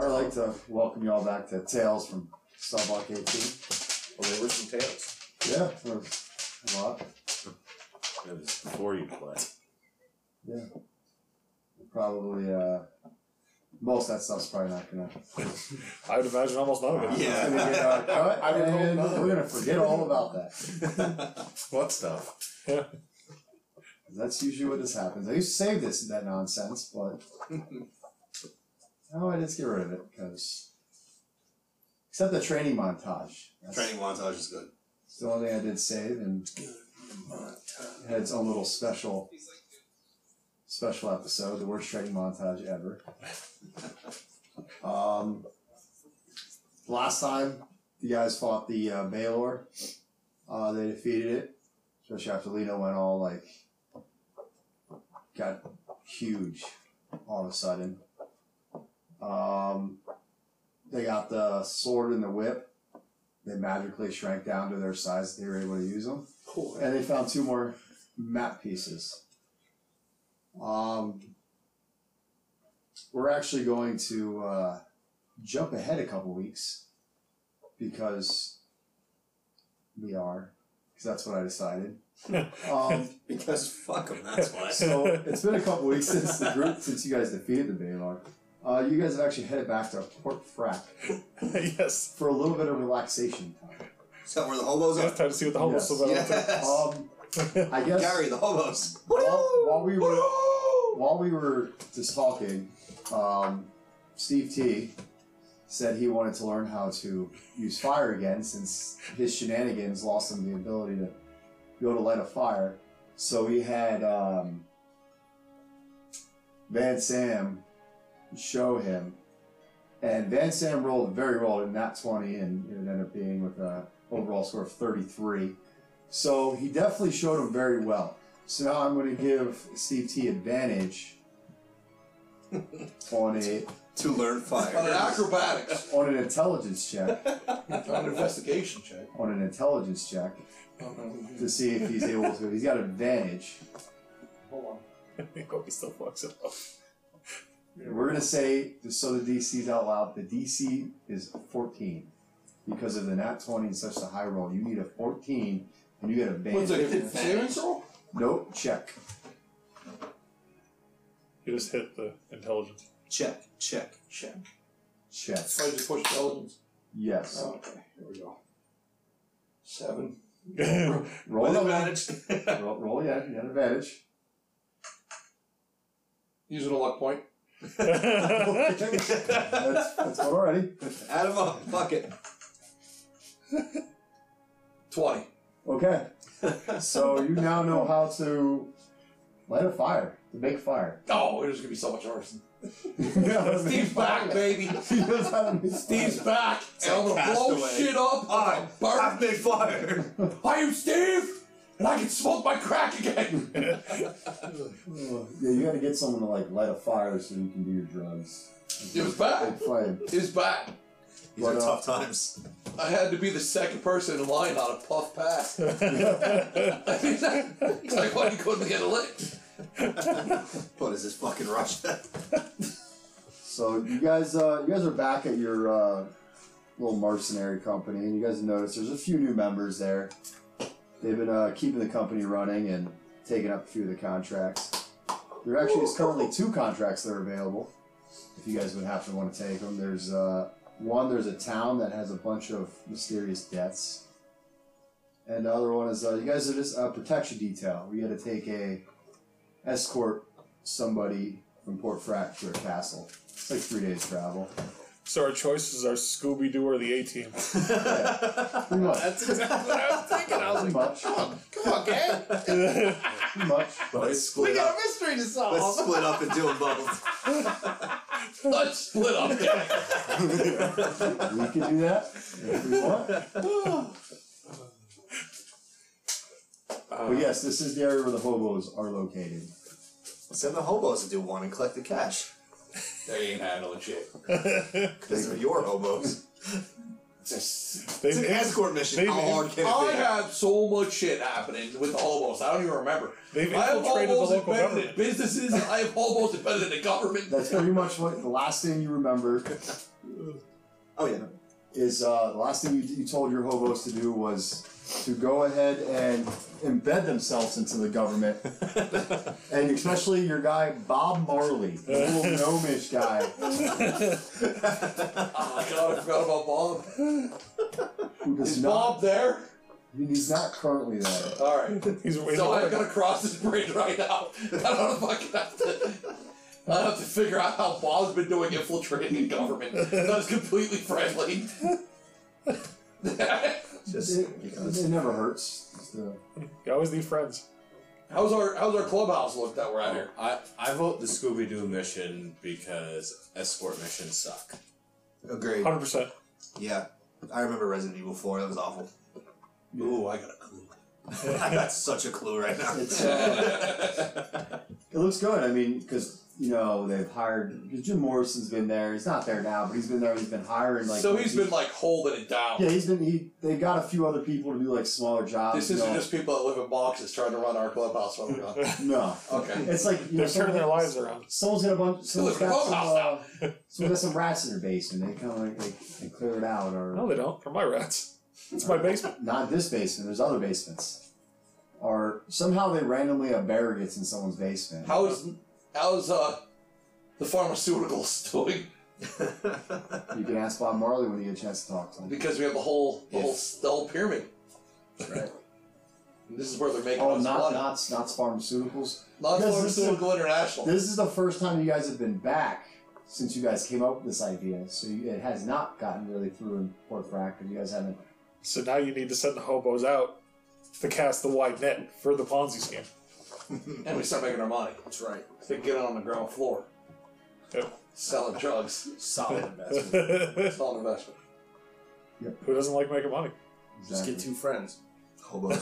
I'd like to welcome you all back to Tales from Starbuck 18. Well, there were some tales. Yeah, there was a lot. It was before you play. Yeah. Probably, most of that stuff's probably not gonna. I would imagine almost none of it. Yeah. It's gonna get cut, I would hope and not. we're gonna forget all about that. What stuff? Yeah. That's usually what this happens. I used to save that nonsense, but no, I just get rid of it because except the training montage. Training montage is good. It's the only thing I did save, and it had its own little special episode, the worst training montage ever. Last time the guys fought the Baylor, they defeated it, especially after Lino went all like got huge all of a sudden. They got the sword and the whip. They magically shrank down to their size. They were able to use them. Cool. And they found 2 more map pieces. We're actually going to jump ahead a couple weeks because that's what I decided. Because fuck them, that's why. So it's been a couple weeks since you guys defeated the Baylor. You guys have actually headed back to Port Frack Yes. for a little bit of relaxation time. Is that where the hobos Yeah, are? time to see what the hobos Yes. are about. Yes. I guess Gary, the hobos. while we were just talking, Steve T said he wanted to learn how to use fire again since his shenanigans lost him the ability to be able to light a fire. So he had Van Sam show him, and Van Sam rolled very well in that 20, and it ended up being with an overall score of 33. So he definitely showed him very well. So now I'm going to give Steve T advantage on To learn fire. On an acrobatics. an intelligence check. On an investigation check. On an intelligence check to see if he's able to. He's got advantage. Hold on. I hope he still fucks it up. We're going to say, just so the DC's out loud, the DC is 14. Because of the nat 20 and such a high roll, you need a 14 and you get advantage. What's it? Savings roll? Nope, check. You just hit the intelligence. Check, check. Check. I just push intelligence. Yes. Oh, okay, here we go. 7. Roll With it. advantage. Roll, yeah, you got advantage. Using a luck point. That's one already. Add them up. Fuck it. 20. Okay. So you now know how to light a fire, to make fire. Oh, there's going to be so much arson. Steve's Steve's back, baby. He knows how to make Steve's back. And I'm going to blow Castaway. shit up. I Burn. made fire. I am Steve. And I can smoke my crack again. Yeah, you got to get someone to like light a fire so you can do your drugs. It was bad. Big flame. It was bad. These are tough times. I had to be the second person in line on a puff pass. It's like, why you couldn't get a lick? What is this, fucking Russia? So you guys are back at your little mercenary company, and you guys notice there's a few new members there. They've been keeping the company running and taking up a few of the contracts. There actually is currently 2 contracts that are available. If you guys would happen to want to take them, there's there's a town that has a bunch of mysterious deaths, and the other one is you guys are just a protection detail. We got to take escort somebody from Port Frack to a castle. It's like 3 days travel. So our choices are Scooby-Doo or the A-Team. Yeah, pretty much. That's exactly what I was thinking. I was Pretty like, much. Come on, gang. Pretty much. let's split We got up. a mystery to solve. Let's split up and do them both. Let's split up, gang. We can do that if we want. But yes, this is the area where the hobos are located. Send the hobos to do one and collect the cash. They ain't handling shit. Because they're your hobos. Just, It's an escort mission. How hard can I it be? have so much shit happening with the hobos. I don't even remember. They've I have infiltrated the hobos local embedded in government. businesses. I have hobos embedded in the government. That's pretty much what the last thing you remember Oh yeah. is the last thing you told your hobos to do was to go ahead and embed themselves into the government, and especially your guy Bob Marley, the little gnomish guy. Oh god, I forgot about Bob. Who does Is not, Bob there? He's not currently there. Alright. He's So I'm gonna cross this bridge right now. I don't know if I can have to. I have to figure out how Bob's been doing infiltrating the government. That's completely friendly. It never hurts. You always need friends. How's our clubhouse look that we're at here? I vote the Scooby Doo mission because escort missions suck. Agreed. 100%. Yeah. I remember Resident Evil 4. That was awful. Ooh, I got a clue. I got such a clue right now. It's, it looks good. I mean, because they've hired. Because Jim Morrison's been there. He's not there now, but he's been there. He's been hiring like. So he's been like holding it down. Yeah, he's been. They got a few other people to do like smaller jobs. This isn't just people that live in boxes trying to run our clubhouse while we're gone. No. Okay. It's like They're turning their lives around. Someone's got a bunch. Someone's Look, got someone's got some rats in their basement. They kind of like they clear it out, or No, they don't. They're my rats. It's my basement. not this basement. There's other basements. Or somehow they randomly a bear gets in someone's basement. How's the pharmaceuticals doing? You can ask Bob Marley when you get a chance to talk to him. Because we have the whole pyramid. Right. And this is where they're making Oh, us not money. pharmaceuticals. Not Because this is- Pharmaceutical International. This is the first time you guys have been back since you guys came up with this idea. So it has not gotten really through in Port Fractor. You guys haven't. So now you need to send the hobos out to cast the wide net for the Ponzi scheme. And we start making our money. That's right. So they can get it on the ground floor. Yep. Selling drugs. Solid investment. Solid investment. Who doesn't like making money? Just get two friends. Hobos.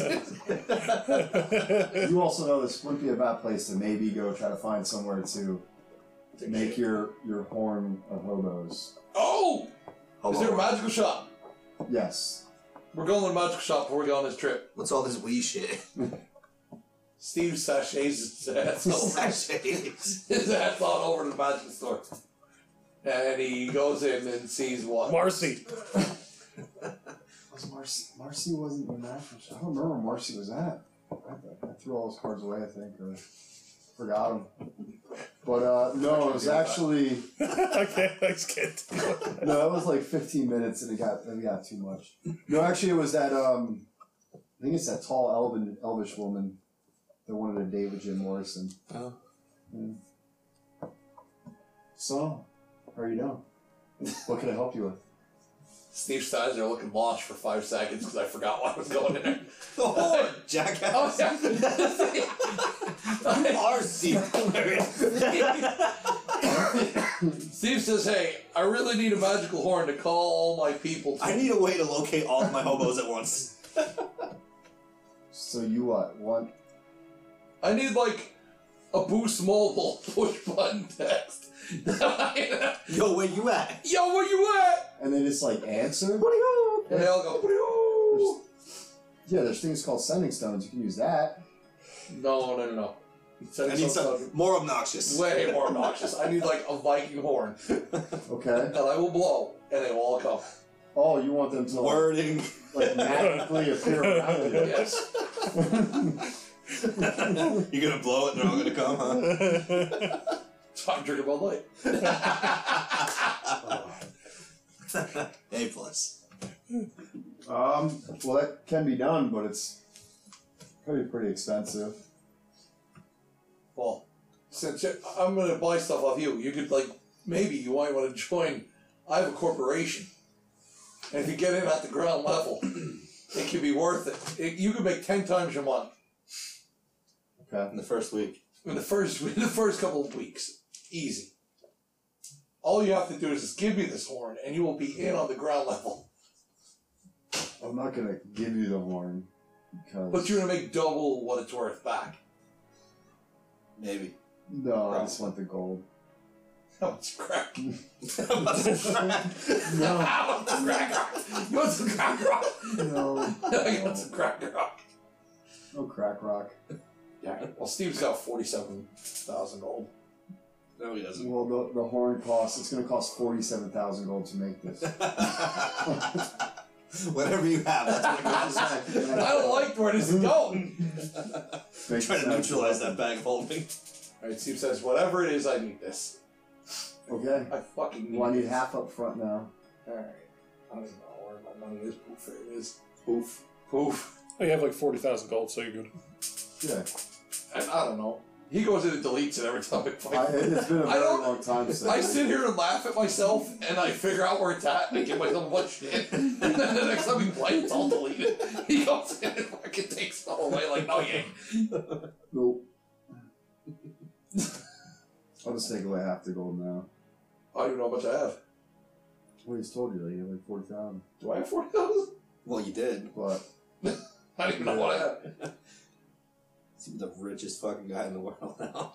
You also know this wouldn't be a bad place to maybe go try to find somewhere to make your horn of hobos. Oh! Hobo. Is there a magical shop? Yes. We're going to the magical shop before we go on this trip. What's all this wee shit? Steve sachets his ass over. Sachets. His ass on over to the magical store. And he goes in and sees what? Marcy. Was Marcy wasn't in that. I don't remember where Marcy was at. I threw all those cards away, I think, or forgot them. But no, it was actually Okay, thanks, kid. no, that was like 15 minutes, and it got too much. No, actually, it was that I think it's that tall elvish woman that wanted to date with Jim Morrison. Oh. Yeah. So, how are you doing? What can I help you with? Steve stands there looking lost for 5 seconds because I forgot why I was going in there. The whore, jackass. Oh, yeah. Our Steve. Steve says, hey, I really need a magical horn to call all my people to. I need a way to locate all of my hobos at once. So you want? I need, like, a Boost Mobile push button text. Yo, where you at? Yo, where you at? And they just like answer? And they all go, "Woo." Yeah, there's things called sending stones. You can use that. No. I need something more obnoxious. Way more obnoxious. I need, like, a Viking horn Okay. that I will blow, and they will all come. Oh, you want them to Wording. like magically appear around you? Yes. You're gonna blow it and they're all gonna come, huh? So I'm drinking Bud Light. A plus. Well, that can be done, but it's gonna be pretty expensive. Well, since I'm going to buy stuff off you, you could, like, maybe you might want to join. I have a corporation. And if you get in at the ground level, it could be worth it. You could make 10 times your money Okay. In the first week. in the first couple of weeks. Easy. All you have to do is just give me this horn, and you will be in on the ground level. I'm not gonna give you the horn because. But you're going to make double what it's worth back. Maybe. No, I just want the gold. How much crack? No. How much crack rock? You want some crack rock? No. You want some crack rock? No crack rock. Yeah. Well, Steve's got 47,000 gold. No, he doesn't. Well, the horn costs. It's going to cost 47,000 gold to make this. Whatever you have, that's what it goes. I don't like where this is going. Trying to neutralize that bag of holding. Alright, Steve says, whatever it is, I need this. Okay. I fucking need Well, I need this. half up front now. Alright. I don't even know where my money is. Poof, there it is. Poof. Poof. Oh, you have like 40,000 gold, so you're good. Yeah. And I don't know. He goes in and deletes it every time I fight. It's been a I very don't- long time since. I sit here and laugh at myself, and I figure out where it's at, and I give myself a bunch of shit. And then the next time we play, it's all deleted. He goes in and fucking takes it all away, like, no, you ain't. Nope. I'll just take away half the gold now. I don't even know how much I have. Well, I just told you that you have like 40,000. Do I have 40,000? Well, you did. But I don't even know what I have. He's the richest fucking guy in the world now.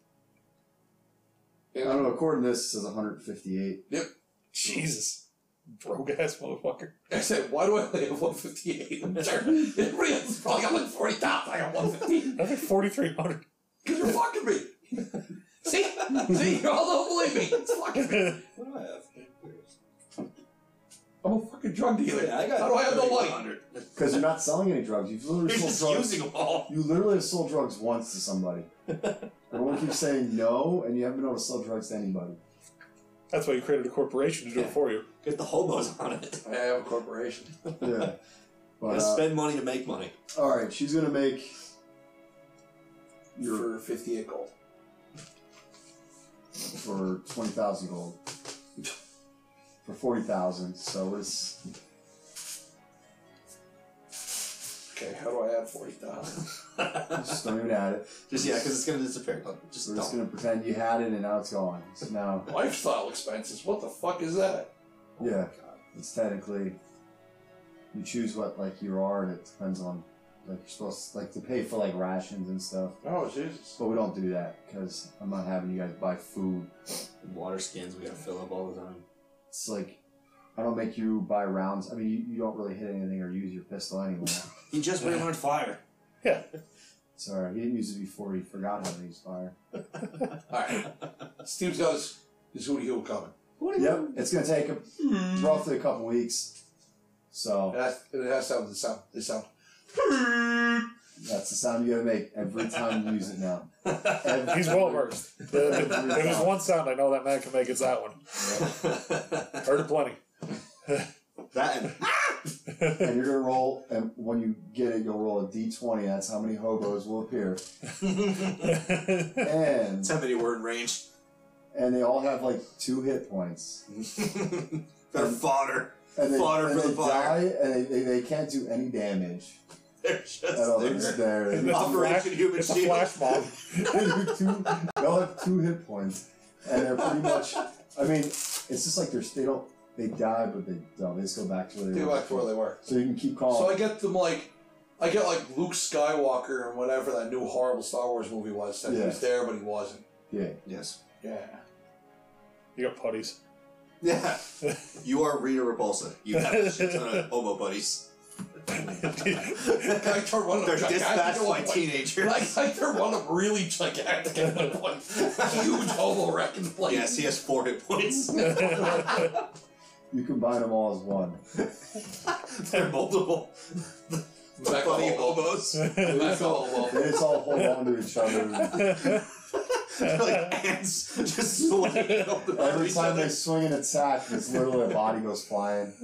I don't know. According to this, it says 158. Jesus. Broke ass motherfucker. I said, why do I only have 158? Everybody else has probably got like 40,000. I got 158. I think 4,300. Because you're fucking me. See? See? You all don't believe me. It's fucking me. What do I have? I'm a fucking drug dealer. Yeah, I got How do I have no money? 100. Because you're not selling any drugs. You've literally You're sold just drugs. using them all. You literally have sold drugs once to somebody. Everyone keeps saying no, and you haven't been able to sell drugs to anybody. That's why you created a corporation to do it for you. Get the hobos on it. I have a corporation. Yeah. But, Spend money to make money. alright, she's going to make your For 58 gold. for 20,000 gold. For 40,000, so it's... Okay, how do I add 40,000? Just don't even add it. Just, yeah, because it's going to disappear. Just We're just don't. going to pretend you had it and now it's gone. So now, Lifestyle expenses. What the fuck is that? yeah, it's technically... You choose what, like, you are, and it depends on... Like, you're supposed to, like, to pay for, like, rations and stuff. Oh, Jesus. But we don't do that, because I'm not having you guys buy food. Water skins we gotta fill up all the time. It's like, I don't make you buy rounds. I mean, you don't really hit anything or use your pistol anymore. He just went on fire. It's alright, he didn't use it before, he forgot how to use fire. Alright. Steve's got his Hootie Hoo coming. Yep, it's gonna take roughly a couple weeks. So, It has to have the sound. This sound. that's the sound you gotta make every time you use it now. He's well versed. If there's one sound I know that man can make, it's that one. Heard it plenty. That and And you're gonna roll, and when you get it, you'll roll a d20, that's how many hobos will appear. And, 10 minute word range. and they all have like 2 hit points. They're fodder. And they, Fodder and for they the fire. die, and they can't do any damage They're just at all. They're there. just there. It's a Operation flash- Human it's a Shield. flash mob. They'll have 2 hit points, and they're pretty much. I mean, it's just like they die, but they don't. They just go back to where they They were. go back to where they were. So you can keep calm. So I get them like Luke Skywalker and whatever that new horrible Star Wars movie was. That he Yeah. was there, but he wasn't. Yeah. Yes. Yeah. You got putties. Yeah. You are Rita Repulsa. You have a shit ton of homo buddies. I turned one of They're them dispatched by gigantic. teenagers. I turned one of them really gigantic and one huge homo wrecking place. Yes, he has 4 hit points. You combine them all as one. They're multiple. Back Funny homo. hobos. Back homo. They just all hold on to each other. They're like ants just swinging up the Every each time other. they swing an attack, it's literally a body goes flying.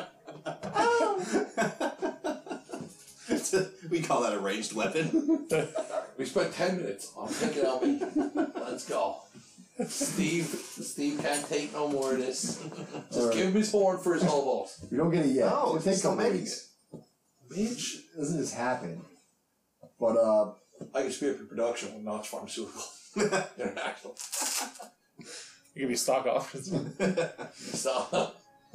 We call that a ranged weapon. We spent 10 minutes on picking out me. Let's go. Steve can't take no more of this. Just give him his horn for his hobos. You don't get it yet. No, It'll he's take a still couple making weeks. Bitch. It doesn't just happen. But I can speed up your production with Notch Pharmaceutical International. Give you stock options. So,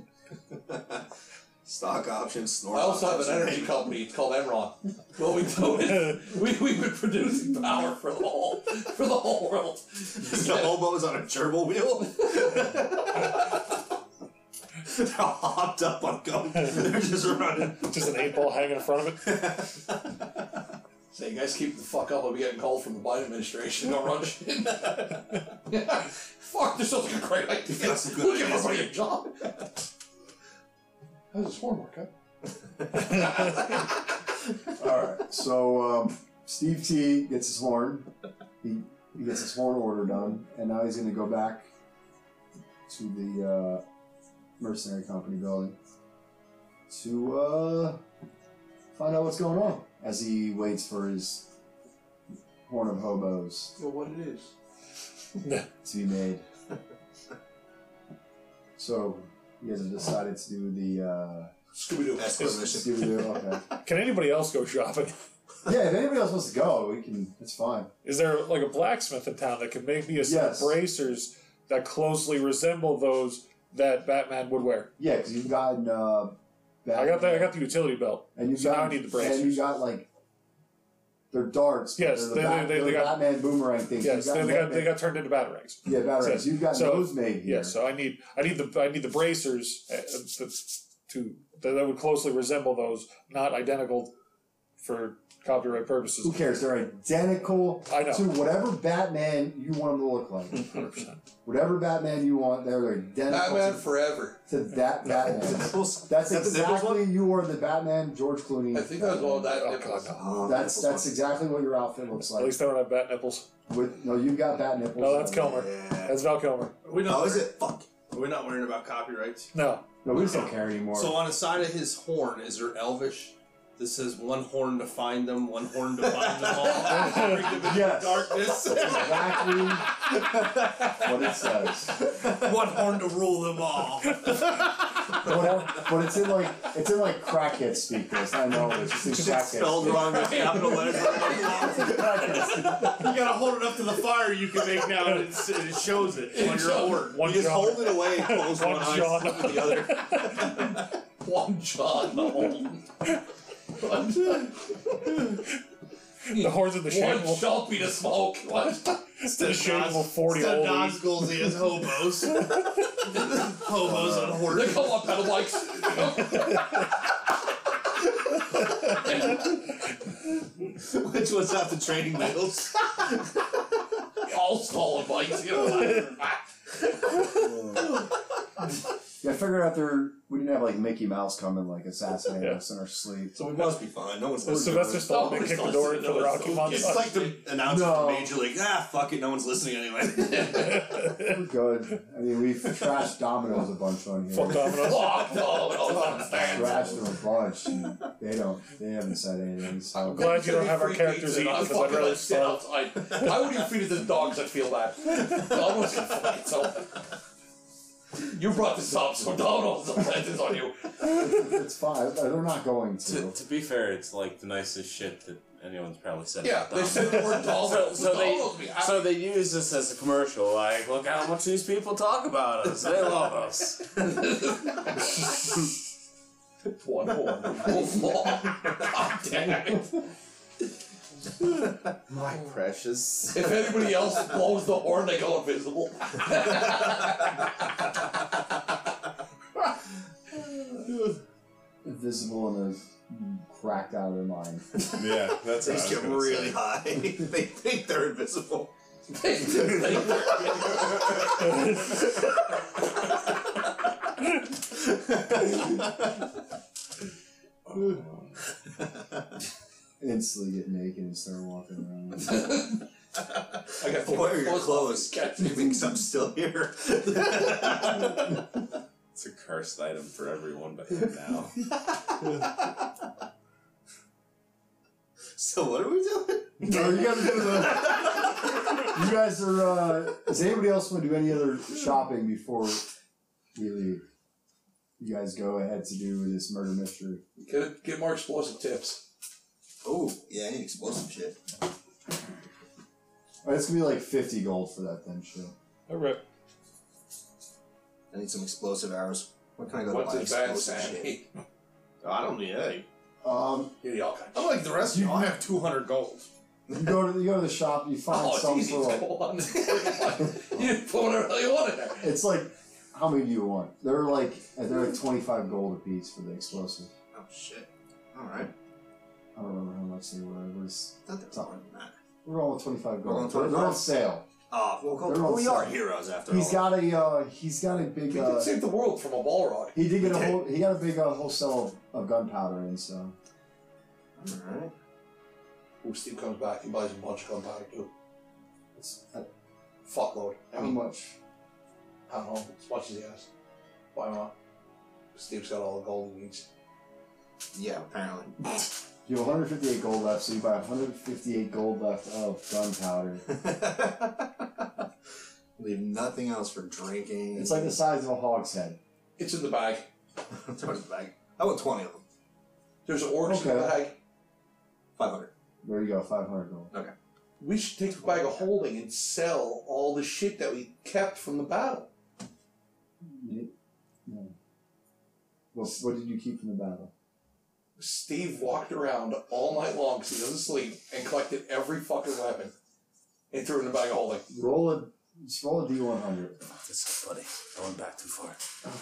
Stock options, snort I also have options. an energy company. It's called Enron. What we do is we've been producing power for the whole world. The hobos on a gerbil wheel. They're all hopped up on going. They're just running. Just an 8-ball hanging in front of it. See, you guys keep the fuck up. I'll be getting called from the Biden administration. Don't run shit. Yeah. Fuck, this sounds like a great idea. That's a good We'll give idea. everybody a job. How's this horn work, huh? Alright, so Steve T gets his horn. He gets his horn order done, and now he's going to go back to the mercenary company building to find out what's going on as he waits for his horn of hobos Well, what it is. to be made. So, you guys have decided to do the Scooby-Doo. Escort mission. Scooby-Doo, okay. Can anybody else go shopping? Yeah, if anybody else wants to go, we can. It's fine. Is there like a blacksmith in town that can make me a set Yes. of bracers that closely resemble those that Batman would wear? Yeah, because you've gotten. I got the utility belt. And you've So got, now I need the bracers. And you got like. They're darts. But Yes, they're they the got- Batman boomerang things. Yes, You've got they got turned into batarangs. Yeah, batarangs. You've got So- those made here. Yes, so I need the bracers that would closely resemble those, not identical for copyright purposes. Who cares? They're identical I know. to whatever Batman you want them to look like. 100%. Whatever Batman you want, they're identical Batman forever. to that Batman. Nipples? That's Is that the nipples exactly you are the Batman, George Clooney. I think that was all that. Oh, it was. God, no. Oh, That's exactly what your outfit looks At like. least I don't have bat nipples. No, you've got bat nipples. No, that's Kilmer. Yeah. That's Val Kilmer. Are we not Oh, is worried- it? Fuck. Are we not worrying about copyrights? No. No, we just don't care anymore. So on the side of his horn, is there Elvish? This says one horn to find them, one horn to find them all. Bring them into Yes. darkness. exactly what it says. One horn to rule them all. But it's in like crackhead speak. This I know it's just in crackhead. Spelled wrong with capital letters. You gotta hold it up to the fire you can make now, and it shows it on your horn. One You just John. hold it away and close one One eye John. and the other. One John Holden. The horns of the One shameful, Shelby to smoke. What? the shameful 40 Instead of old. Nazguls, he has hobos. Hobos on They horses. come on pedal bikes. Which ones have the training wheels? All stolen bikes. You know. Yeah, I figured out we didn't have like Mickey Mouse come and like assassinate Yeah. us in our sleep. So we must be fine. No one's listening. Sylvester Stallone Nobody's kicked the door listening for the to us. Rocky Who Mountain. It's like the announcement No. to Major League. Fuck it, no one's listening anyway. We're good. I mean, we've trashed Domino's a bunch on here. Fuck Domino's. Fuck no, we don't understand. Trashed them a bunch. And they haven't said anything. So. I'm glad you don't have our characters eat because I'd rather sit starve. outside. Why would you feed it to the dogs that feel bad? Domino's can fuck itself. You brought this up, so Domino's is on you. It's fine. They're not going to. To be fair, it's like the nicest shit that anyone's probably said. Yeah, about they Domino's. said the word Domino's. So Domino's be happy. they use this as a commercial. Like, look how much these people talk about us. They love us. One horn. God damn it. My precious. If anybody else blows the horn, they go invisible. Invisible and cracked out of their mind. Yeah, that's They just get really high. They think they're invisible. Instantly get naked and start walking around. I got Why are your clothes? Catch You think I'm still here? It's a cursed item for everyone but him now. So what are we doing? No, you guys are doing You guys are. Does anybody else want to do any other shopping before we leave? You guys go ahead to do this murder mystery. Get more explosive tips. Oh, yeah, I need explosive shit. Alright, it's gonna be like 50 gold for that then, shit. Alright. I need some explosive arrows. What can I go to What's buy his bad explosive shit? Sandy? I don't need any. You need all kinds. I'm like the rest of you. I have 200 gold. You go to the shop, you find Oh, it's some easy. for like. Go on. You put whatever the hell you want in there. It's like, how many do you want? They're like 25 gold a piece for the explosive. Oh shit. Alright. I don't remember how much they were. It was That's not more than that. we're going with 25 We're going gold. with They're on 25? sale. They're on We are sale. heroes after He's all. got a big. He did save the world from a Balrog. He did get he got a big wholesale of gunpowder in. So Alright. Ooh, Steve comes back and buys a bunch of gunpowder too. it's Fuckload. I how mean, much? I don't know, as much as he has. Why not? Steve's got all the gold he needs. Yeah, apparently. You have 158 gold left, so you buy 158 gold left of gunpowder. Leave nothing else for drinking. It's like the size of a hogshead. It's in the bag. Throw it in the bag. I want 20 of them. There's orange in the Okay. bag. 500. There you go, 500 gold. We should take the bag of holding and sell all the shit that we kept from the battle. No. What did you keep from the battle? Steve walked around all night long because he doesn't sleep and collected every fucking weapon and threw it in the bag of holding. Just roll a D100. This up, buddy. I went back too far.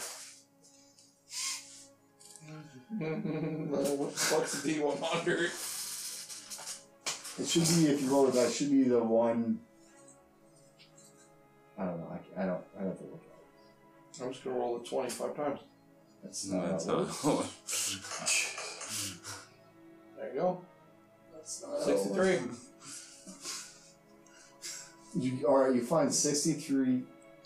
What the fuck's the D100? It should be, if you roll the dice, should be the one. I don't know. I have to look at it. I'm just gonna roll it 25 times. That's not how it works. There you go. That's not how it 63. works. Alright, you find 63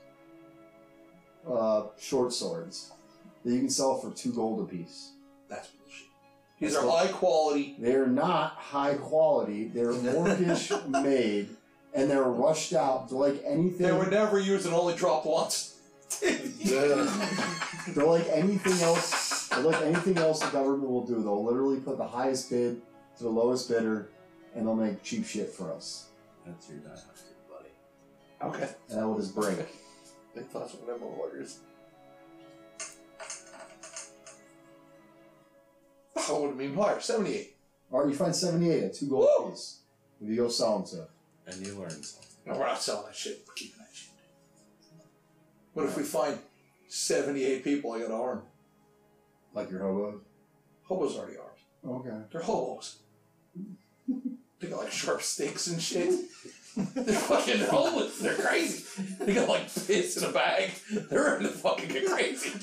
short swords that you can sell for 2 gold apiece. That's bullshit. These are high quality. They're not high quality. They're orcish made, and they're rushed out. They're like anything. They were never used and only dropped once. They're like anything else. They're like anything else the government will do. They'll literally put the highest bid to the lowest bidder, and they'll make cheap shit for us. That's your die, buddy. Okay. And that will just break. They thought some of them were lawyers. I would have been higher. 78. Alright, you find 78 at 2 gold Woo! apiece. If you go sell them to. And you learn something. No, we're not selling that shit. We're keeping that shit. What if we find 78 people I got armed? Like your hobos? Hobos already armed. Okay. They're hobos. They got like sharp sticks and shit. They're fucking homeless. They're crazy. They got like piss in a bag. They're ready to fucking get crazy.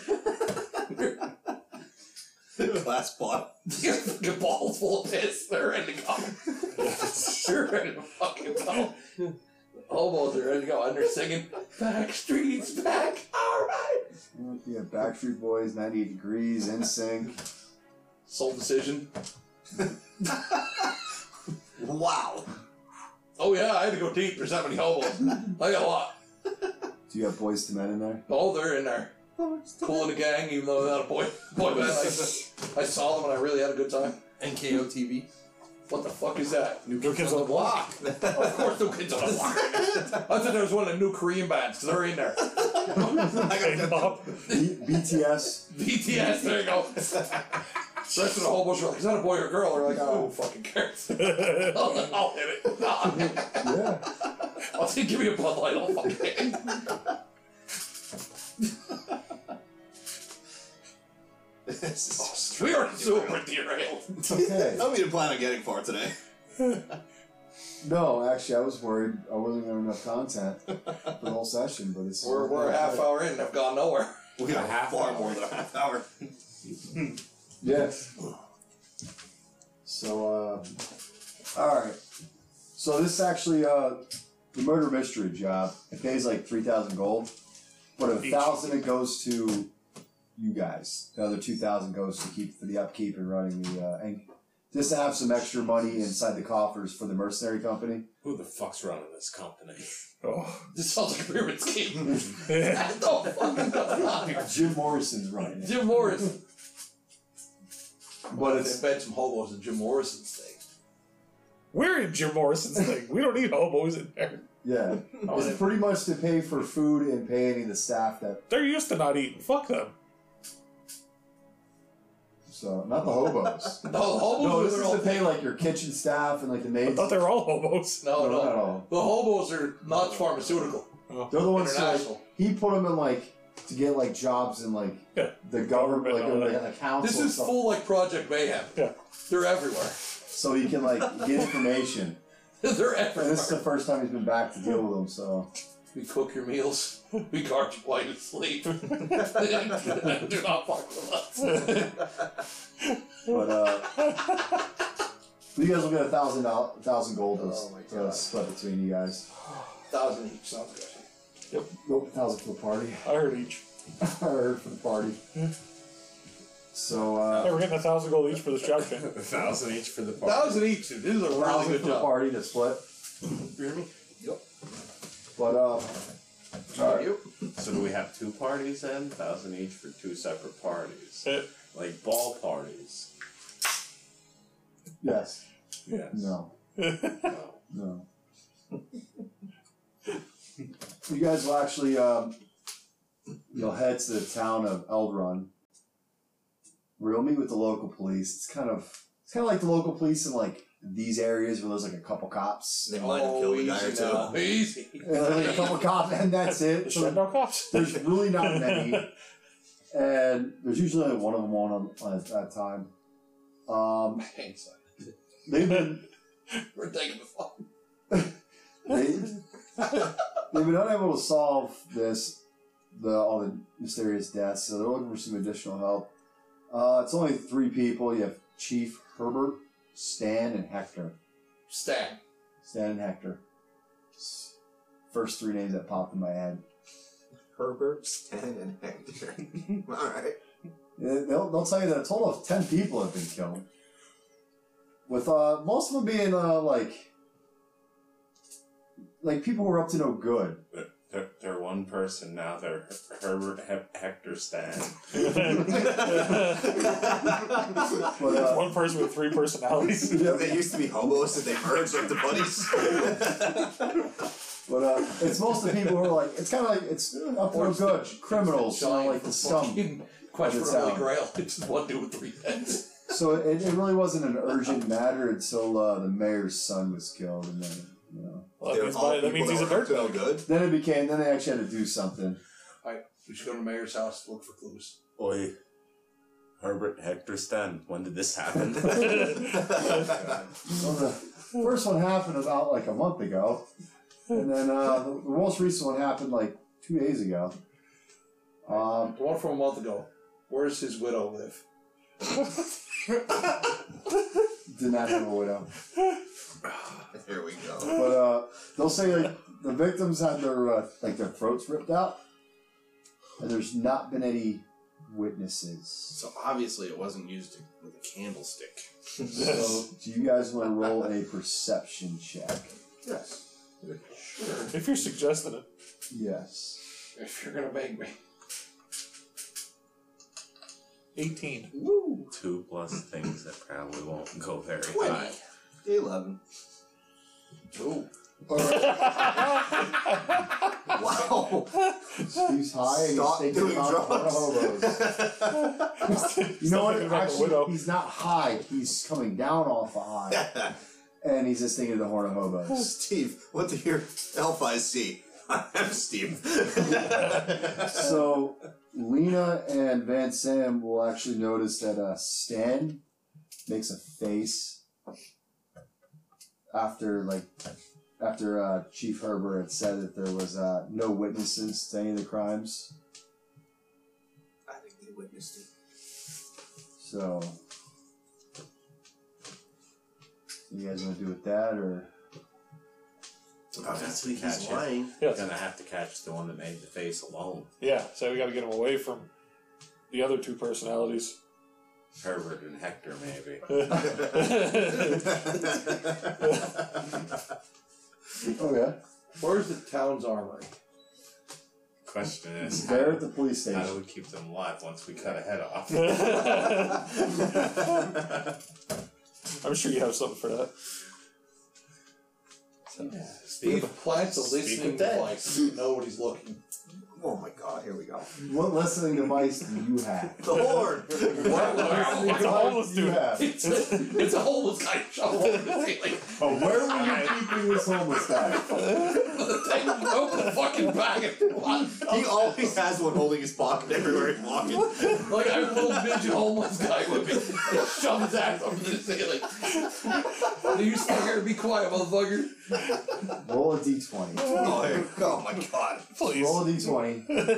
Glass bottle. They got fucking balls full of piss. They're ready to go. They're ready to fucking go. The hobos are ready to go. And they're singing, "Back streets back, alright." Yeah, Backstreet Boys, 98 Degrees, NSYNC. Soul Decision. Wow. Oh yeah, I had to go deep. There's that many hobos. I got a lot. Do you have Boys to Men in there? Oh, they're in there. Cool in the gang, even though they're not a boy band. I saw them and I really had a good time. NKO TV. What the fuck is that? New Kids on the Block. Of course, New Kids on the Block. I thought there was one of the new Korean bands, because they're in there. K-pop. BTS. BTS, there you go. The rest of the hobos were like, is that a boy or a girl? They're like, oh, who fucking cares? I'll hit it. Yeah. I'll say, give me a Bud Light, I'll fucking hit it. We already super derailed. Okay. Tell me to plan on getting far today. No, actually, I was worried I wasn't going to have enough content for the whole session, but it's. We're a half hour in and I've gone nowhere. We got far more than a half hour. Yes. So, alright. So, this is actually the murder mystery job. It pays like 3,000 gold, but 1,000 it goes to you guys. The other 2,000 goes to keep for the upkeep and running the and just to have some extra money inside the coffers for the mercenary company. Who the fuck's running this company? Oh. This sounds like a pyramid scheme. No fucking not. Jim Morrison's running it. Jim Morrison. But They it's bet some hobos in Jim Morrison's thing. We're in Jim Morrison's thing. We don't need hobos in there. yeah, it's pretty much to pay for food and pay any of the staff that. They're used to not eating. Fuck them. So not the hobos. No, the hobos No, are this their is to own pay thing. like your kitchen staff and like the I maids. thought they were all hobos. No, No, not no. all. The hobos are not pharmaceutical. They're the ones that, like, International. he put them in like to get like jobs in like Yeah. the government, like Government, in the council. This and is stuff. full like Project Mayhem. Yeah. They're everywhere. so he can like get information. They're And this is the everywhere. first time he's been back to deal with them. So We cook your meals. We guard you while you sleep. Do not fuck with us. but you guys will get $1,000 gold Oh my to God. split between you guys. 1,000 each sounds good. Nope, 1,000 for the party. I heard each. I heard for the party. So Hey, we're getting 1,000 gold each for this job, Shane. 1,000 each for the party. 1,000 each. Dude. This is a really 1,000 good for the job. party to split. You hear me? But alright. So do we have 2 parties then? 1,000 each for 2 separate parties, Eh, like ball parties. Yes. Yes. No. No. No. You guys will actually you'll head to the town of Eldrun, where you'll meet with the local police. It's kind of like the local police in like these areas where there's like a couple cops. They might have killed a guy or easy two. now. Easy. Like a couple cops, and that's it. the So Shed No Cops. there's really not many, and there's usually only one of them on at that time. Thanks. They've been We're taking the fun. they've been unable to solve all the mysterious deaths, so they're looking for some additional help. It's only 3 people. You have Chief Herbert, Stan, and Hector. Stan. Stan and Hector. First 3 names that popped in my head. Herbert, Stan, and Hector. Alright. They'll tell you that a total of 10 people have been killed. With most of them being like people who are up to no good. They're one person now. They're Herbert Hector Stan. But, One person with 3 personalities. They used to be hobos and they merged into buddies. But it's most of the people who are like, it's kind of like, it's up to no good. Criminals, like the scum. Quest of for the Holy town. Grail. It's one dude with 3 heads. So it really wasn't an urgent matter until the mayor's son was killed, and then Well, They're all that means people he's a that were dirt no bag. good. then they actually had to do something. Alright, we should go to the mayor's house to look for clues. Oi, Herbert Hector Stan. When did this happen? Well, the first one happened about like a month ago, and then the most recent one happened like 2 days ago. The one from a month ago. Where's his widow live? Did not have a widow, Here we go. but they'll say like the victims had their throats ripped out, and there's not been any witnesses. So obviously it wasn't used with a candlestick. So do you guys want to roll a perception check? Yes. Sure. If you're suggesting it. Yes. If you're gonna make me. 18. Woo! 2 plus things that probably won't go very 20. high. 11. Ooh. Wow. He's high and Stop he's doing thinking about drugs. hobos. You know what? Thinking about the Actually, widow. he's not high. He's coming down off a high. And he's just thinking of the horn of hobos. Steve, what do your elf eyes see? I'm Steve. So, Lena and Van Sam will actually notice that Stan makes a face after Chief Herbert had said that there was no witnesses to any of the crimes. I think they witnessed it. So, you guys want to do with that, or Obviously Catch he's it. lying. Yes. Gonna have to catch the one that made the face alone. Yeah, so we gotta get him away from the other 2 personalities. Herbert and Hector, maybe. okay? Where's the town's armory? Question is, They're at the police how do station. we keep them alive once we cut a head off? I'm sure you have something for that. Steve plants a Speak listening of dead. device. Nobody's looking. Oh my god, here we go. What listening device do you have? The horn! What listening What's a homeless device do you dude? have? It's a homeless guy shovel in the ceiling. Oh, where were you keeping this homeless guy? Open the fucking bag and He always has one holding his pocket everywhere he's walking. like a little midget homeless guy would be. Shove his ass up to the ceiling. You stay here and be quiet, motherfucker. Roll a d20. Oh, here. Oh my god. Please. Roll a d20.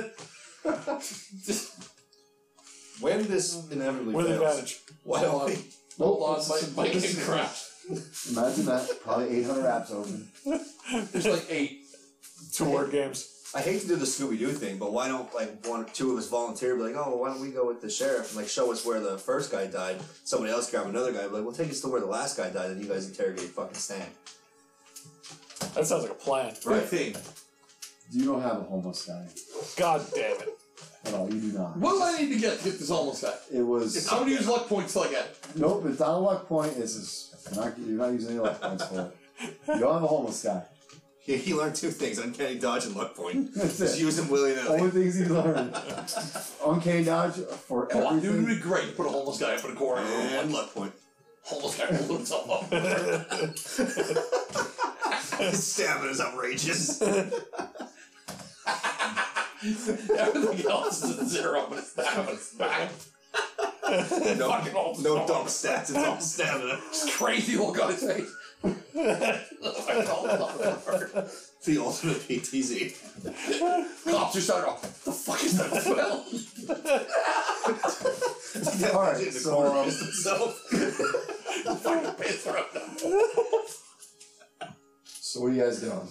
When this inevitably With fails, advantage. why don't we? Hold on, my kid crashed. Imagine that. Probably 800 apps open. There's like 8. 2 word games. I hate to do the Scooby-Doo thing, but why don't like one or two of us volunteer? Be like, oh, why don't we go with the sheriff and like show us where the first guy died? Somebody else grab another guy. Be like, well, take us to where the last guy died, and you guys interrogate fucking Stan. That sounds like a plan. Right thing. You don't have a homeless guy. God damn it. No, you do not. What do I need to get to get this homeless guy? It was. I'm gonna use luck points till I get it. Nope, it's not a luck point. It's just, you're not using any luck points for it. You don't have a homeless guy. He learned 2 things: uncanny dodge and luck point. That's Just it. use them willy-nilly. Only things he learned. Uncanny dodge for Come on, dude, it'd everything. be great to put a homeless guy up in a corner. And luck point. Homeless guy holding himself up. His stamina's outrageous. Everything else is at 0, but his stamina's back. No, Fucking all no stuff. dumb stats. It's all stamina. Just crazy look on his face. The ultimate PTZ. Cops are starting off. The fuck is that smell? Alright, In the so, corner pissed himself. Fucking pissed her up. So what are you guys doing?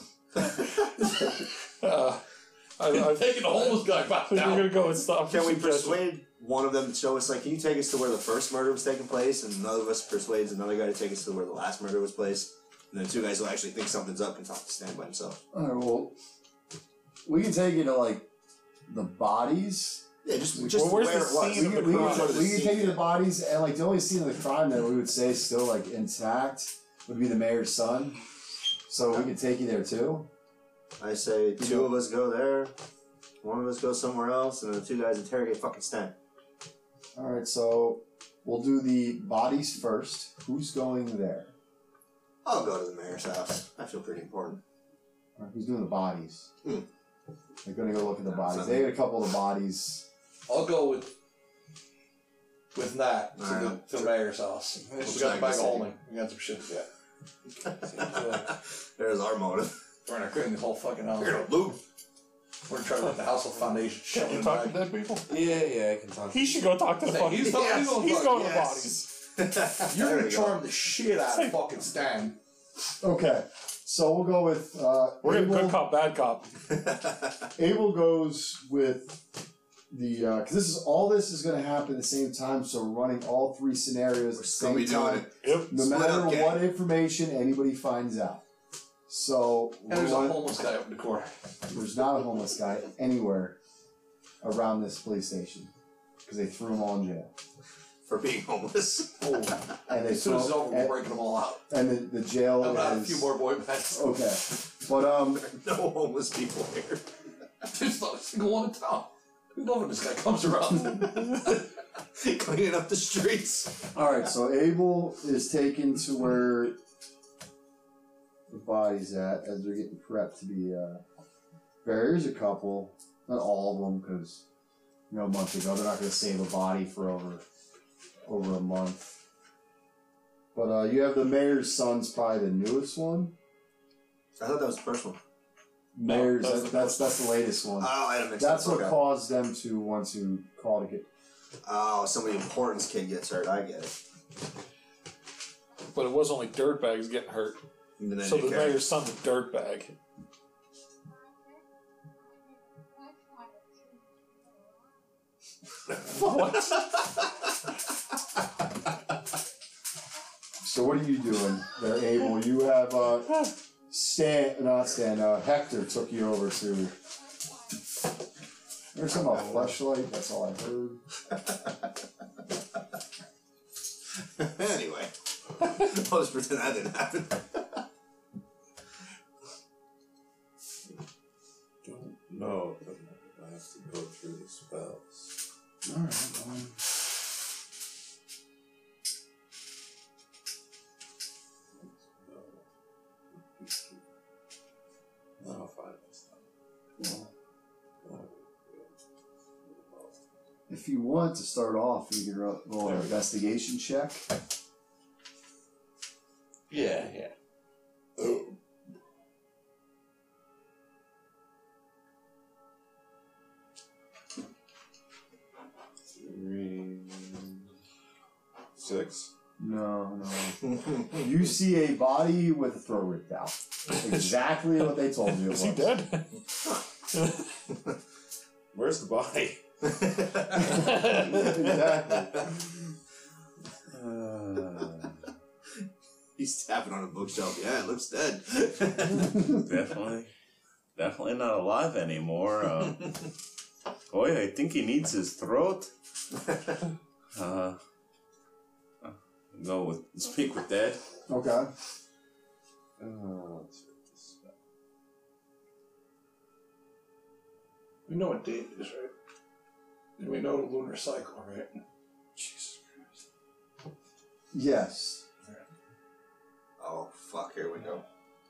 I'm taking the homeless guy back You're down. gonna go and stop. Can we persuade one of them to show us, like, can you take us to where the first murder was taking place, and another of us persuades another guy to take us to where the last murder was placed, and then 2 guys who actually think something's up can talk to Stan by himself. Alright, well, we can take you to, like, the bodies. Yeah, just Well, where's where the it was. scene of the We crime? can take you to the bodies, and, like, the only scene of the crime that we would say is still, like, intact would be the mayor's son. So we can take you there, too. I say 2 of us go there, 1 of us goes somewhere else, and then the 2 guys interrogate fucking Stan. Alright, so we'll do the bodies first. Who's going there? I'll go to the mayor's house. I feel pretty important. Alright, who's doing the bodies? Hmm. They're gonna go look at the bodies. They got a couple of the bodies. I'll go with Nat to Alright. the mayor's house. We got the bag of holding. We got some shit to get. There's our motive. We're gonna clean the whole fucking house. We're gonna loot. We're gonna try to let the household foundation shut Can you in talk to bag. dead people? Yeah, I can talk. He should go talk to the Hey, fucking. he's talking- he's going He's fuck, going to yes. bodies. You're There gonna we go. charm the shit out of fucking Stan. Okay, so we'll go with We're gonna Abel. good cop, bad cop. Abel goes with the because this is going to happen at the same time. So we're running all 3 scenarios at the same Scooby doing time. it. Yep. No Split matter up gang. what information anybody finds out. So And there's a we're homeless guy up in the corner. there's not a homeless guy anywhere around this police station because they threw them all in jail. For being homeless. And they As soon as it's throw- over, we're breaking them all out. and the jail I'm gonna have a is few more boy bands. okay. But No homeless people here. There's not a single one in town. We love when this guy comes around. Cleaning up the streets. all right. So Abel is taken to where the body's at as they're getting prepped to be buried. There's a couple, not all of them, because a month ago they're not going to save a body for over a month. But you have the mayor's son's probably the newest one. I thought that was the first one. Mayor's that's that's the latest one. Oh, I had a mix That's up. what Okay. caused them to want to call to get. Oh, somebody important's kid gets hurt. I get it. But it was only dirtbags getting hurt. And then So they the care. mayor's son's a dirtbag. What? So what are you doing there, Abel? You have Hector took you over to. There's something about fleshlight. That's all I heard. Anyway. I'll just pretend that didn't happen. No, I have to go through the spells. Alright, I'll find this time. if you want to start off, you can roll an investigation check. Yeah. Oh. 3, 6. No. You see a body with a throat ripped out. Exactly what they told you it was. Is he dead? Where's the body? Exactly. He's tapping on a bookshelf. Yeah, it looks dead. Definitely not alive anymore. Boy, I think he needs his throat. Speak with Dad. Okay. Let's read this spell. We know what date it is, right? And we know the lunar cycle, right? Jesus Christ. Yes. Oh, fuck, here we go.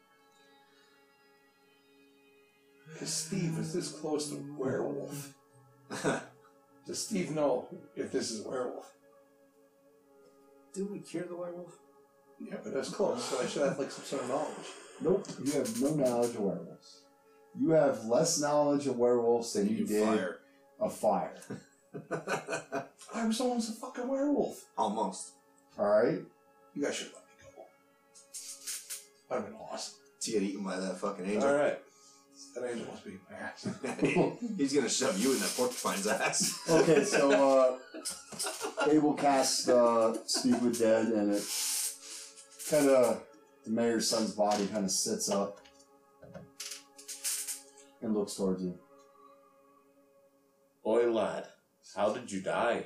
Because Steve is this close to werewolf. Does Steve know if this is werewolf? Did we cure the werewolf? Yeah, but that's close, so I should have like some sort of knowledge. Nope. You have no knowledge of werewolves. You have less knowledge of werewolves than you did Fire. of fire. I was almost a fucking werewolf. Almost. Alright? You guys should let me go. I've been awesome. To get eaten by that fucking angel. Alright. That angel must be my ass. He's gonna shove you in that porcupine's ass. Okay, so Abel casts Speak with Dead, and it kind of, the mayor's son's body kind of sits up and looks towards you. Oi, lad. How did you die?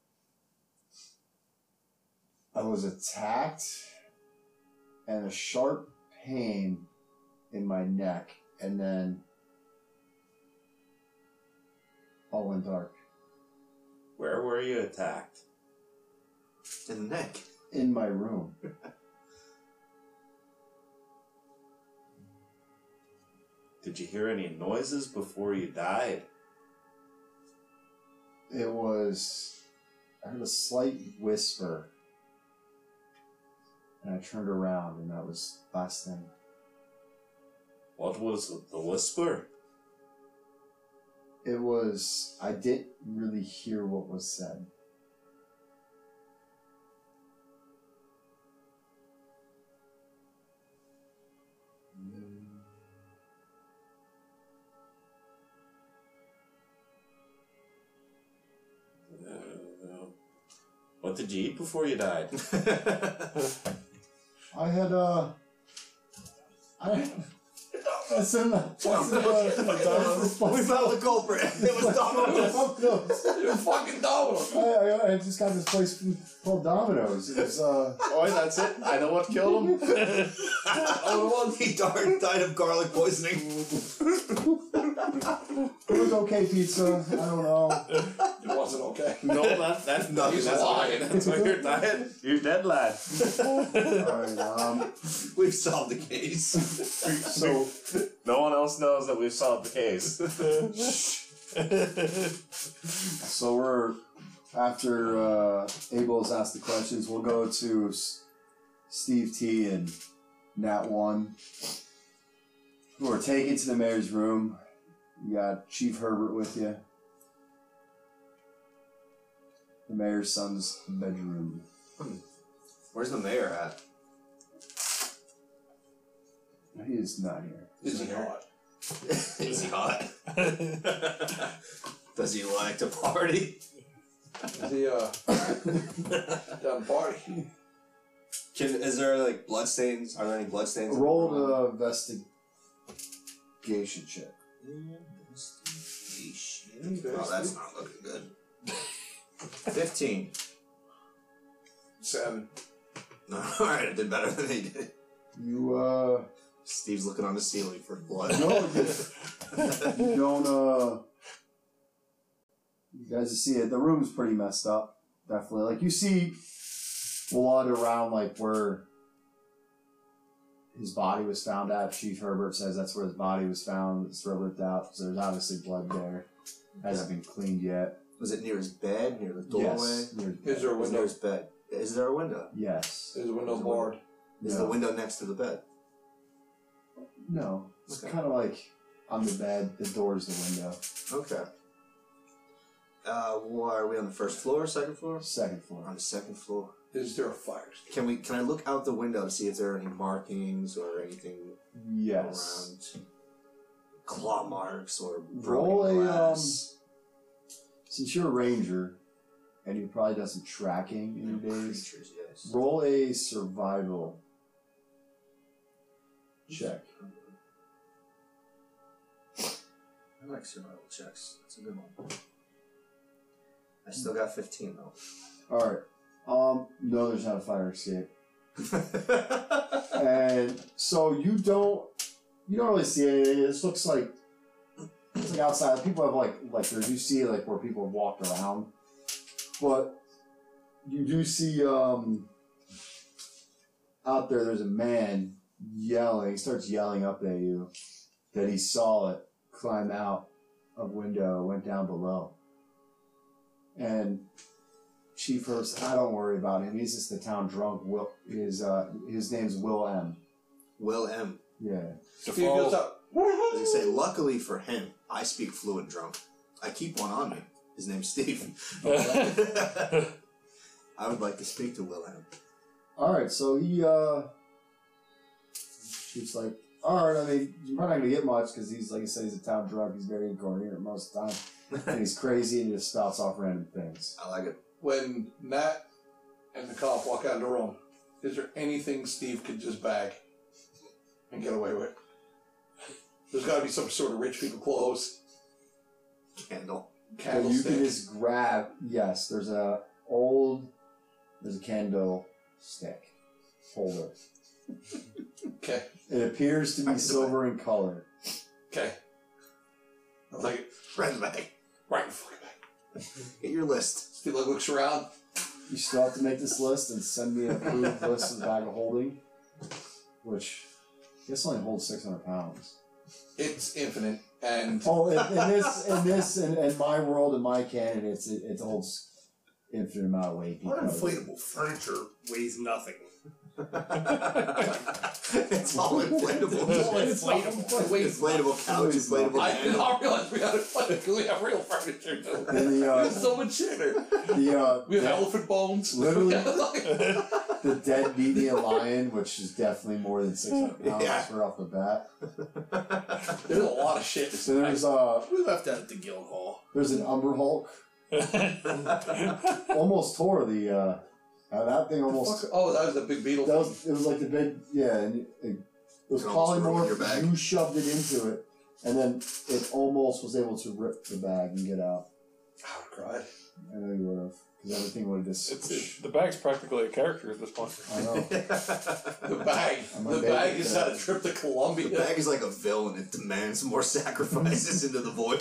I was attacked and a sharp pain in my neck, and then all went dark. Where were you attacked? In the neck. In my room. Did you hear any noises before you died? It was, I heard a slight whisper, and I turned around, and that was the last thing. What was the whisper? It was, I didn't really hear what was said. What did you eat before you died? I had, We found the culprit. It was Domino's. It was fucking Domino's. I just got this place called Domino's. It was, Oi, that's it. I know what killed him. He died of garlic poisoning. it was okay pizza. I don't know. It wasn't okay. No, that's Nothing. that's lying. That's why you're dying. You're dead, lad. Alright, We've solved the case. so, No one else knows that we've solved the case. so we're, after Abel has asked the questions, we'll go to Steve T and Nat 1, who are taken to the mayor's room. You got Chief Herbert with you. The mayor's son's bedroom. Where's the mayor at? He is not here. Is he hot? Is he hot? Does he like to party? Is he, done party? Is there like bloodstains? Are there any bloodstains? Roll the investigation check. Oh, that's not looking good. 15. 7. Alright, I did better than he did. You, Steve's looking on the ceiling for blood. no, you don't, You guys see it. The room's pretty messed up. Definitely. Like, you see blood around, like, where his body was found at. Chief Herbert says that's where his body was found. It's ripped out. So there's obviously blood there. Hasn't been cleaned yet. Was it near his bed, near the doorway? Yes. Near his Is there a Near window? his bed. Is there a window? Yes. There's a window barred. Is No. the window next to the bed? No. It's Okay. kind of like on the bed, the door's the window. Okay. Well, are we on the first floor, second floor? Second floor. On the second floor. Is there a fire escape? Can I look out the window to see if there are any markings or anything Yes. around? Claw marks or Roll broken a, glass? Since you're a ranger, and you've probably done some tracking in your days, Creatures, yes. roll a survival check. I like survival checks. That's a good one. I still got 15 though. Alright. No, there's not a fire escape. And so you don't really see anything. This looks like it's like outside. People have like there's you see like where people have walked around. But you do see out there's a man yelling. He starts yelling up at you that he saw it climb out of window, went down below. And Chief Herbst, I don't worry about him. He's just the town drunk. His name's Will M. Will M. Yeah. Steve goes up. As I say, luckily for him, I speak fluent drunk. I keep one on me. His name's Steve. I would like to speak to Will M. Alright, so Chief's like, alright, I mean, you're probably not going to get much because he's, like I said, he's a town drunk. He's very incoherent most of the time. And he's crazy and he just spouts off random things. I like it. When Nat and the cop walk out of the room, is there anything Steve could just bag and get away with? There's got to be some sort of rich people clothes. Candle. So you Candlestick. can just grab, yes, there's a candlestick holder. Okay. It appears to be silver in color. Okay. I'll take it. Right in the bag. Right in the fucking bag. Get your list. Steve looks around. You still have to make this list and send me an approved list of the bag of holding, which I guess only holds 600 pounds. It's infinite. And Oh, in this, in my world, in my canon, it holds infinite amount of weight. What because- inflatable furniture weighs nothing? It's all inflatable. Inflatable couch, inflatable I did handle. not realize we had a fight because we have real furniture too. And It's so much shitter. the We have elephant bones. literally- Like- the dead median lion, which is definitely more than 600 pounds Yeah. right off the bat. There's a lot of shit. So there's We left that at the Guildhall. there's an Umber Hulk. Almost tore the that thing almost. Oh, that was the big beetle. That was, it was like the big, yeah, and it was It almost ruined your polymorph. bag. You shoved it into it, and then it almost was able to rip the bag and get out. I would have cried. I know you would have, because everything would have just. The bag's practically a character at this point. I know. The bag. I'm The a bag baby is for had a that. trip to Colombia. The bag is like a villain. It demands more sacrifices into the void.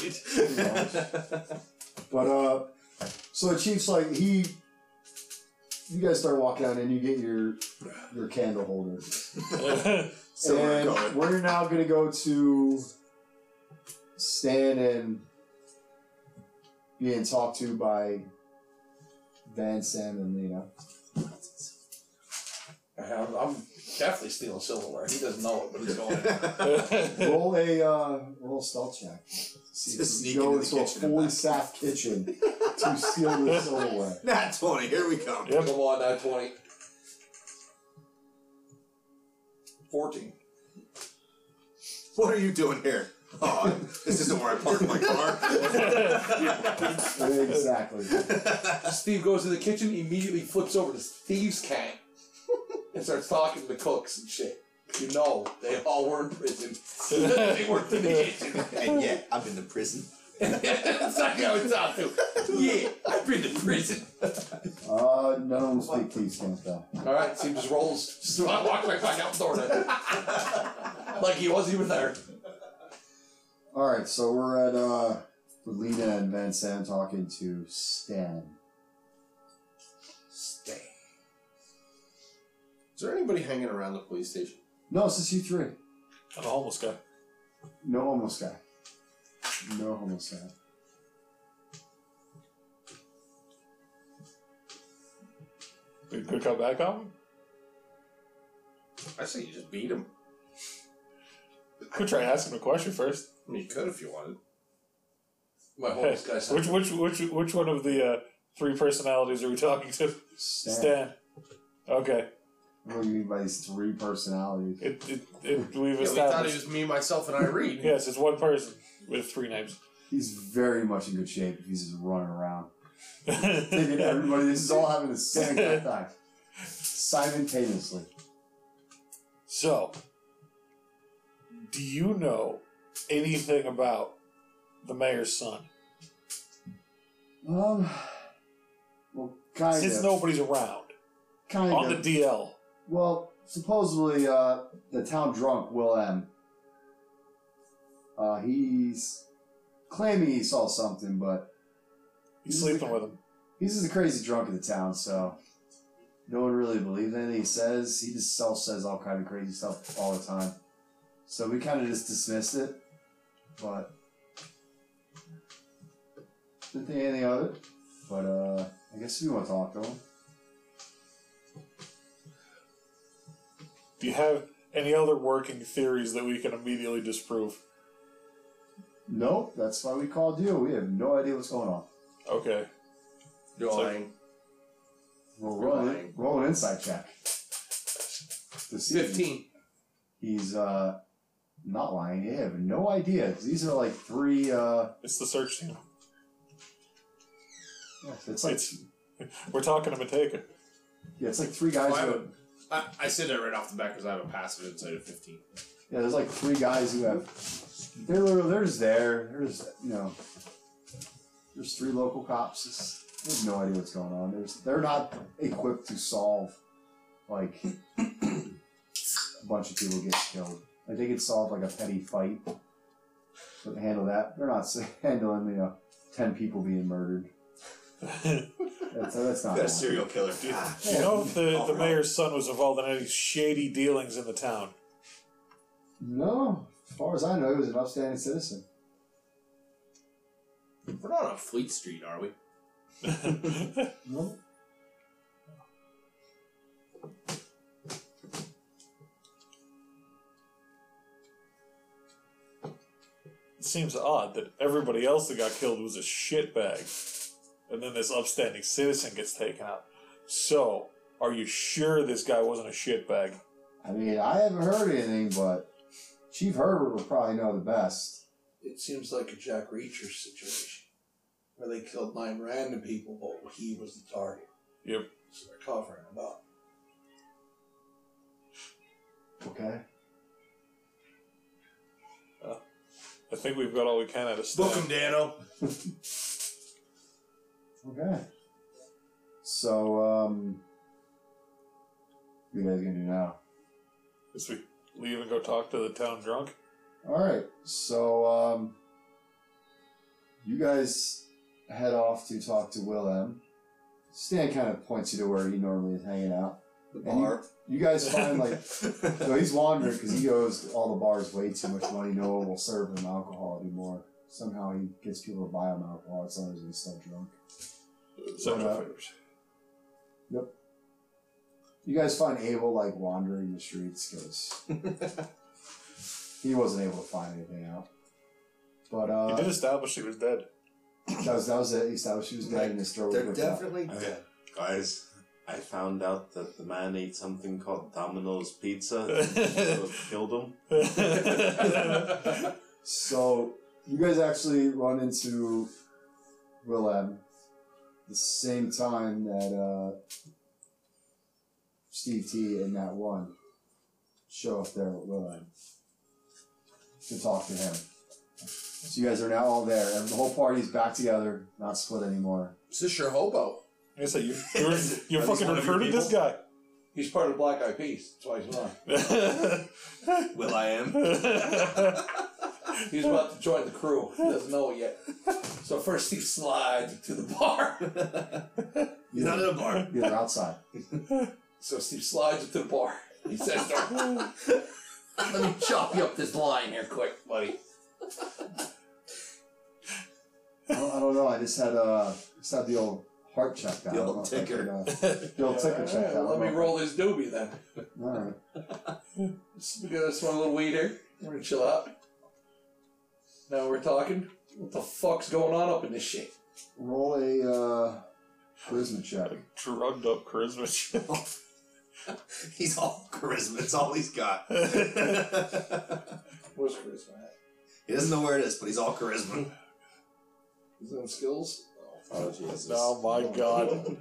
But so the chief's like you guys start walking out and you get your candle holder, Silver and color. we're now gonna go to Stan and being talked to by Van, Sam, and Lena. I'm definitely stealing silverware. He doesn't know it, but he's going in. Roll a stealth check. See Just if you sneak go into the into a kitchen and fully back. staffed kitchen to steal the silverware. Nat 20, here we come. Yep. Come on, now 20. 14. What are you doing here? Oh, this isn't where I park my car. Exactly. Steve goes to the kitchen, immediately flips over to Steve's can, and starts talking to the cooks and shit. You know, they all were in prison. They worked in the kitchen. And yet, I'm in the prison. That's exactly how it sounds too. Yeah, I've been to prison. None of them speak these things though. Alright, Steve just rolls. Just walks right back out the door then. Like he wasn't even there. Alright, so we're at with Lena and Van Sam talking to Stan. Stay. Is there anybody hanging around the police station? No, it's just you three. I'm a homeless guy. No homeless guy. No homeless guy. We could come back on him? I say you just beat him. Could try asking him a question first. I mean, you could if you wanted. My Hey, homeless guy sounds which one of the three personalities are we talking to? Stan. Okay. What do you mean by these three personalities? We've Yeah, we thought it established. was me, myself, and Irene. Yes, it's one person with three names. He's very much in good shape if he's just running around. Thinking everybody, this is all happening at the same exact time. Simultaneously. So, do you know anything about the mayor's son? Well, kind Since of. nobody's around. Kind On of. the DL. Well, supposedly, the town drunk, Will M. He's claiming he saw something, but He's sleeping with him. he's just a crazy drunk in the town, so no one really believes anything he says. He just self-says all kind of crazy stuff all the time. So we kind of just dismissed it, but didn't think anything of it. But I guess we want to talk to him. Do you have any other working theories that we can immediately disprove? Nope, that's why we called you. We have no idea what's going on. Okay. You're So- lying. Roll an insight check. To see if 15. He's not lying. They have no idea. These are like three. It's the search team. It's like We're talking to Mateka. it's like three guys. Well, I who have I said that right off the bat because I have a passive insight of 15. Yeah, there's like three guys who have. They're just there. There's there's three local cops. They have no idea what's going on. They're not equipped to solve like a bunch of people get killed. Like they could solve like a petty fight, but to handle that, they're not handling 10 people being murdered. That's not. Got a serial killer. Do you know if the mayor's son was involved in any shady dealings in the town? No, as far as I know, he was an upstanding citizen. We're not on Fleet Street, are we? No. It seems odd that everybody else that got killed was a shitbag, and then this upstanding citizen gets taken out. So, are you sure this guy wasn't a shitbag? I mean, I haven't heard anything, but Chief Herbert would probably know the best. It seems like a Jack Reacher situation where they killed 9 random people, but he was the target. Yep. So they're covering him up. Okay. I think we've got all we can out of Book Stan. him, Dano. Okay. So, what are you guys gonna do now? Guess we leave and go talk to the town drunk? Alright, so, you guys head off to talk to Will M. Stan kind of points you to where he normally is hanging out. The And bar. You guys find, like, so he's wandering because he goes to all the bars way too much money. No one will serve him alcohol anymore. Somehow he gets people to buy him alcohol as long as he's still drunk. Central uh, favors. Yep. You guys find Abel, like, wandering the streets because he wasn't able to find anything out. But, He did establish he was dead. that was it. He established he was dead in his throat. They're definitely Okay. dead. Guys, I found out that the man ate something called Domino's Pizza and killed him. So, you guys actually run into Will M. the same time that Steve T and Nat One show up there with Will M. to talk to him. So you guys are now all there, and the whole party's back together, not split anymore. Is this your hobo? I say you Are fucking these one of your recruited this guy. He's part of Black Eyed Peas. That's why he's on. Will I am? He's about to join the crew. He doesn't know it yet. So first Steve slides to the bar. He's not in a bar. You're outside. So Steve slides into the bar. He says, let me chop you up this line here quick, buddy. I don't know. I just had the old heart check down. The I don't old know if I ticker. could, the old ticker check down. Let me roll this doobie then. All right. We gotta smoke a little weed here. We're gonna chill out. Now we're talking. What the fuck's going on up in this shit? Roll a charisma check. Drugged up charisma check. He's all charisma. It's all he's got. Where's charisma at? He doesn't know where it is, but he's all charisma. Is it on skills? Oh, Jesus. Oh my god.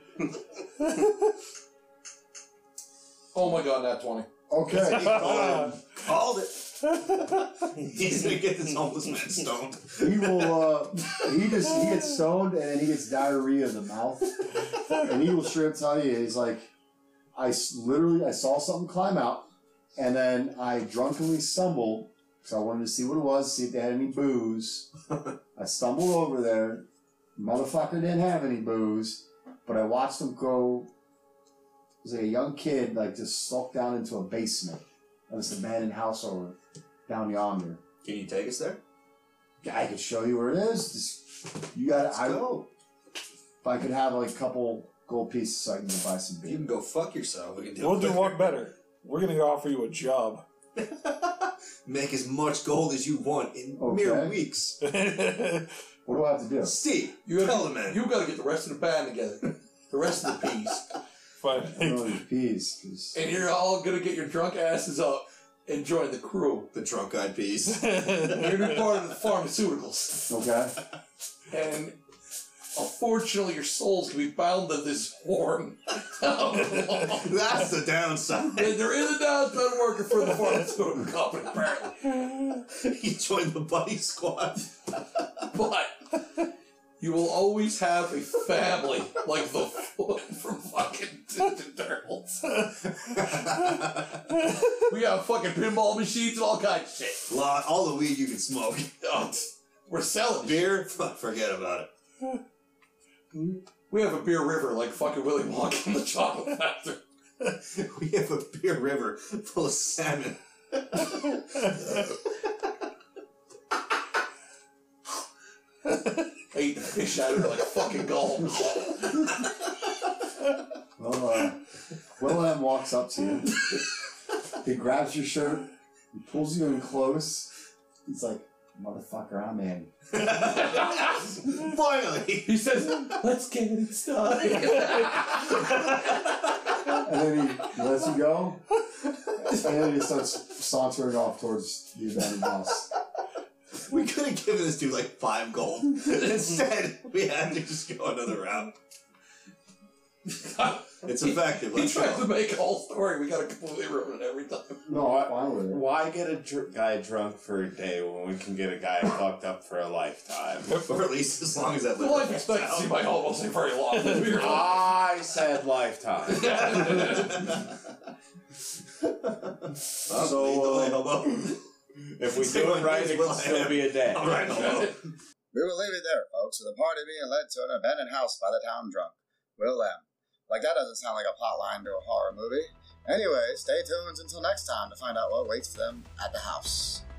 Oh my god, nat 20. Okay. Called it. He's gonna get this homeless man stoned. He will. He gets stoned and then he gets diarrhea in the mouth, and he will straight up tell you, he's like, I saw something climb out, and then I drunkenly stumbled because I wanted to see what it was, see if they had any booze. I stumbled over there. Motherfucker didn't have any booze, but I watched him go. It was like a young kid, like just sulked down into a basement of this abandoned house over down yonder. Can you take us there? I could show you where it is. Just, you got Let's go. If I could have like a couple gold pieces so I can go buy some You beer. can go fuck yourself. We can do We'll it do quicker. one better. We're gonna offer you a job. Make as much gold as you want in mere weeks. What do I have to do? Steve, You tell the man. You gotta get the rest of the band together. The rest of the piece. I don't know these peas. 'Cause- And you're all gonna get your drunk asses up and join the crew. The drunk-eyed peas. You're gonna be part of the pharmaceuticals. Okay. And unfortunately, your soul's gonna be bound to this horn. That's the downside. And there is a downside working for the pharmaceutical company, apparently. He joined the buddy squad. But you will always have a family like the Foot from fucking Ninja Turtles. We got fucking pinball machines and all kinds of shit. All the weed you can smoke. We're selling Beer? Forget about it. We have a beer river like fucking Willy Wonka in the Chocolate Factory. We have a beer river full of salmon. I eat the fish out of it like a fucking gull. Well, Will M walks up to you. He grabs your shirt. He pulls you in close. He's like, "Motherfucker, I'm in." Finally! He says, "Let's get it started." And then he lets you go. And then he starts sauntering off towards the abandoned house. We could have given this dude like 5 gold. Instead, we had to just go another route. It's effective. He Let's tries to go. make a whole story. We gotta completely ruin it every time. No, I'm fine with it. Why get a guy drunk for a day when we can get a guy fucked up for a lifetime? Or at least as long as that The life expectancy might almost be very long. I said lifetime. So, If we do it right, it will still be a day. All right, hello. We will leave it there, folks, with the party being led to an abandoned house by the town drunk, Will M. Like, that doesn't sound like a plotline to a horror movie. Anyway, stay tuned until next time to find out what waits for them at the house.